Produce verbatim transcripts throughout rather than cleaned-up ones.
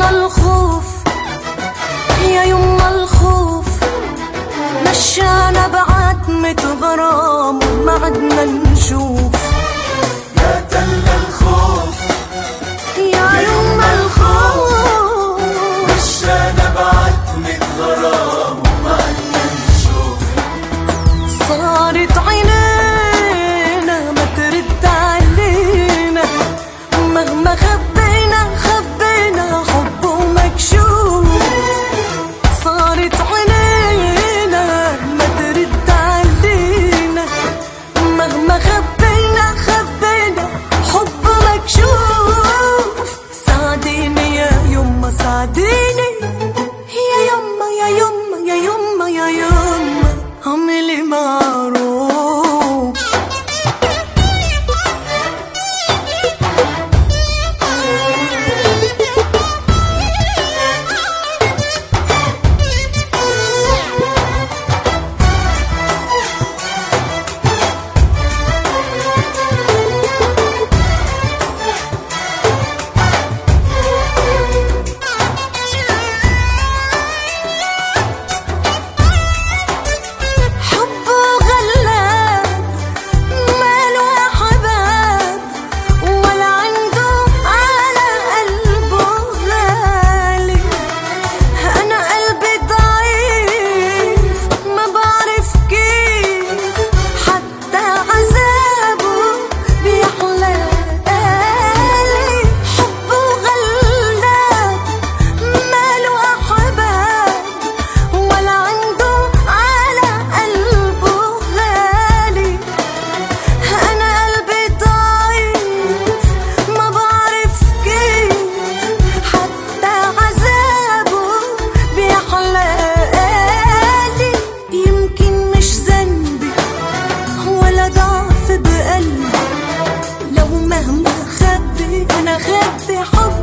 الخوف يا يما الخوف مشانا بعتمة غرام وما عدنا نشوف. يا تل الخوف يا يما الخوف مشانا بعتمة غرام وما عدنا نشوف. صارت عينينا ما ترد علينا مهما خبينا خبينا حب مكشوف. صارت عينينا ما ترد علينا مهما خبينا خبينا حب مكشوف. ساعديني يا يما ساعديني يا يما يا يما يا يما يا يما اعملي معروف. أنا خدي حب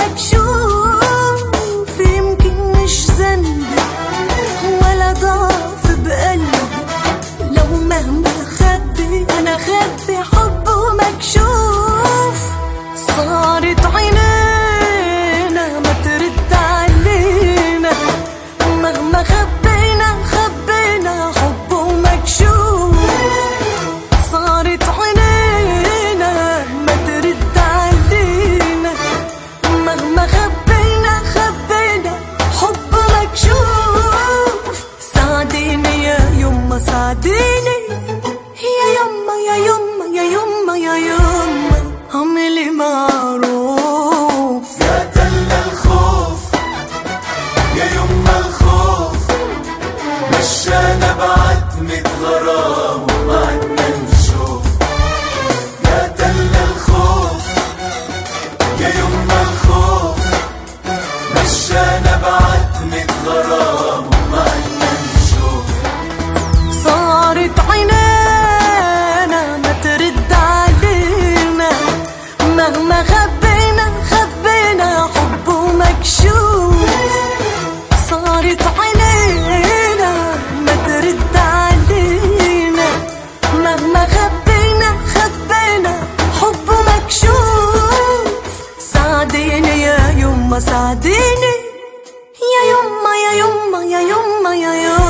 ومكشوف يمكن مش ذنبي ولا ضعف بقلبي لو مهما خدي أنا خدي حب ومكشوف. صارت عينينا ما ترد علينا مهما خبينا خبينا حب ومكشوف. صارت عينينا ما ترد علينا مهما خبينا خبينا حب مكشوف. ساعديني يا يما ساعديني يا يما يا يما يا يما يا يما اعملي معروف. يا تل الخوف يا يما الخوف مشانا بعتمة غرام وما عدنا نشوف. يا تل الخوف يا يما الخوف مشانا بعتمة غرام وما عدنا نشوف. صارت عينينا ما ترد علينا مهما خبينا خبينا حب ومكشوف. صارت عينينا ما ترد علينا مهما خبينا خبينا حب مكشوف. ساعديني يا يما ساعديني يا يما يا يما يا يما يا يما